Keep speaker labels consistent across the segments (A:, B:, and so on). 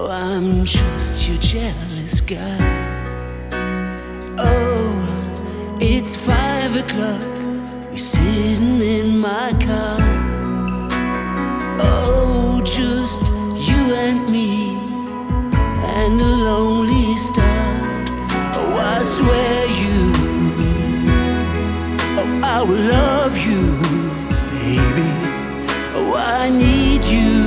A: I'm just your jealous guy. Oh, it's 5 o'clock. We're sitting in my car. Oh, just you and me and a lonely star. Oh, I swear I will love you, baby. Oh, I need you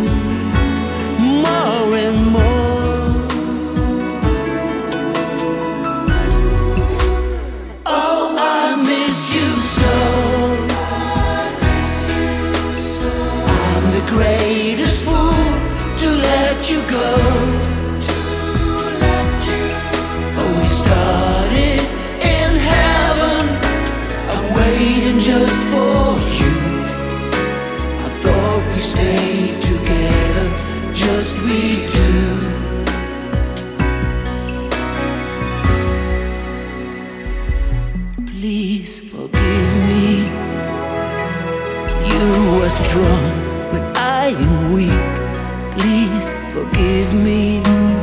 A: more and more. Oh, I miss you so. I'm the greatest fool to let you go. Oh, we started in heaven, I'm waiting just for you. I thought we stayed together, just we two. Please forgive me. You were strong, but I am weak. Please forgive me.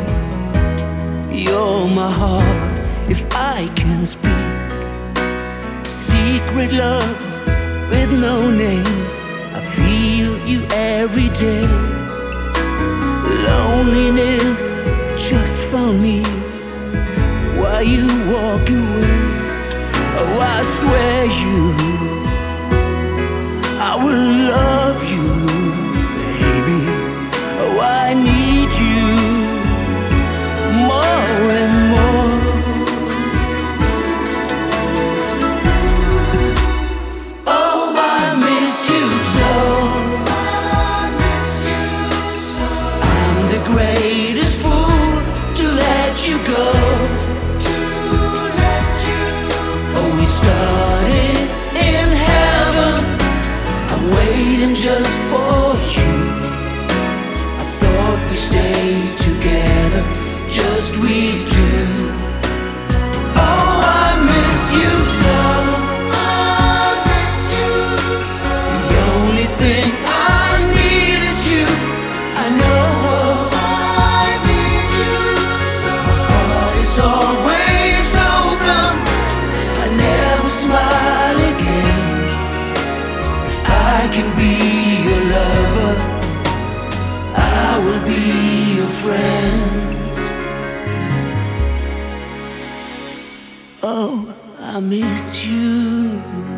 A: You're my heart, if I can speak. Secret love with no name. I feel you every day. Loneliness just found me while you walk away. Oh, I swear I will love you, baby. Oh, I need you more and more. Greatest fool to let you go. Oh, we started in heaven, I'm waiting just for you. I thought we stayed together, just we two. Oh, I miss you so. The only thing I need is you. I know always open. I never smile again. If I can be your lover, I will be your friend. Oh, I miss you.